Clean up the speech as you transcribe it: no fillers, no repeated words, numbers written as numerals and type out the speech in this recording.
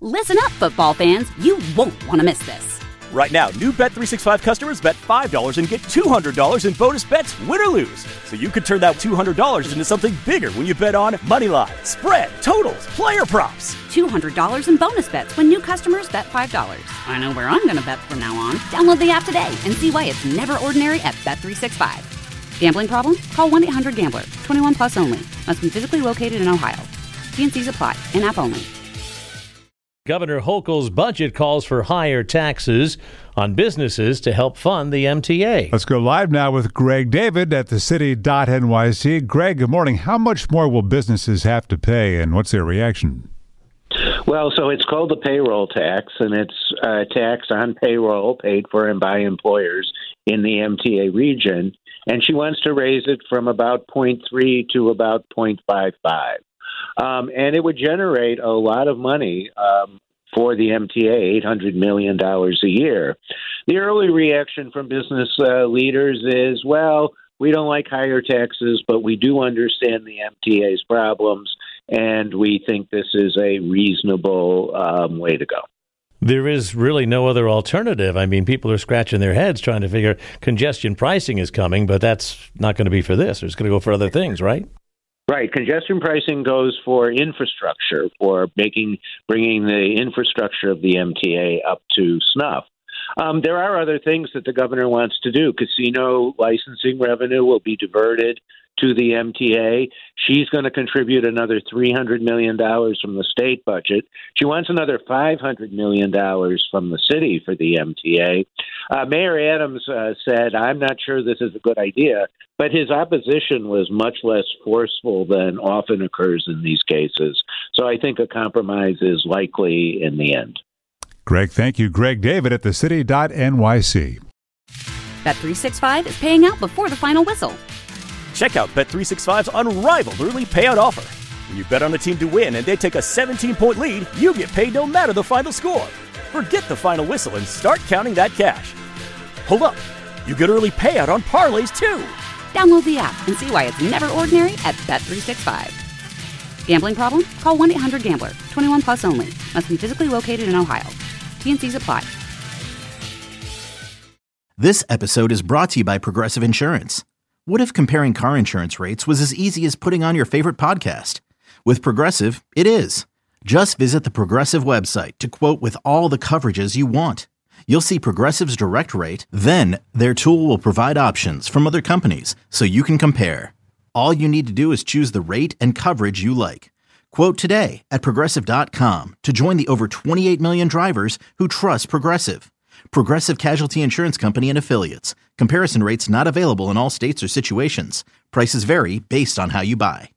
Listen up, football fans. You won't want to miss this. Right now, new Bet365 customers bet $5 and get $200 in bonus bets, win or lose. So you could turn that $200 into something bigger when you bet on money line, spread, totals, player props. $200 in bonus bets when new customers bet $5. I know where I'm going to bet from now on. Download the app today and see why it's never ordinary at Bet365. Gambling problem? Call 1-800-GAMBLER. 21 plus only. Must be physically located in Ohio. T&Cs apply. In-app only. Governor Hochul's budget calls for higher taxes on businesses to help fund the MTA. Let's go live now with Greg David at thecity.nyc. Greg, good morning. How much more will businesses have to pay, and what's their reaction? Well, so it's called the payroll tax, and it's a tax on payroll paid for and by employers in the MTA region. And she wants to raise it from about 0.3 to about 0.55. And it would generate a lot of money for the MTA, $800 million a year. The early reaction from business leaders is, well, we don't like higher taxes, but we do understand the MTA's problems, and we think this is a reasonable way to go. There is really no other alternative. I mean, people are scratching their heads trying to figure congestion pricing is coming, but that's not going to be for this. It's going to go for other things, right? Right. Congestion pricing goes for infrastructure, for bringing the infrastructure of the MTA up to snuff. There are other things that the governor wants to do. Casino licensing revenue will be diverted to the MTA. She's going to contribute another $300 million from the state budget. She wants another $500 million from the city for the MTA. Mayor Adams said, I'm not sure this is a good idea, but his opposition was much less forceful than often occurs in these cases. So I think a compromise is likely in the end. Greg, thank you. Greg David at thecity.nyc. Bet365 is paying out before the final whistle. Check out Bet365's unrivaled early payout offer. When you bet on a team to win and they take a 17-point lead, you get paid no matter the final score. Forget the final whistle and start counting that cash. Hold up. You get early payout on parlays, too. Download the app and see why it's never ordinary at Bet365. Gambling problem? Call 1-800-GAMBLER. 21 plus only. Must be physically located in Ohio. T&Cs apply. This episode is brought to you by Progressive Insurance. What if comparing car insurance rates was as easy as putting on your favorite podcast? With Progressive, it is. Just visit the Progressive website to quote with all the coverages you want. You'll see Progressive's direct rate, then their tool will provide options from other companies so you can compare. All you need to do is choose the rate and coverage you like. Quote today at Progressive.com to join the over 28 million drivers who trust Progressive. Progressive Casualty Insurance Company and Affiliates. Comparison rates not available in all states or situations. Prices vary based on how you buy.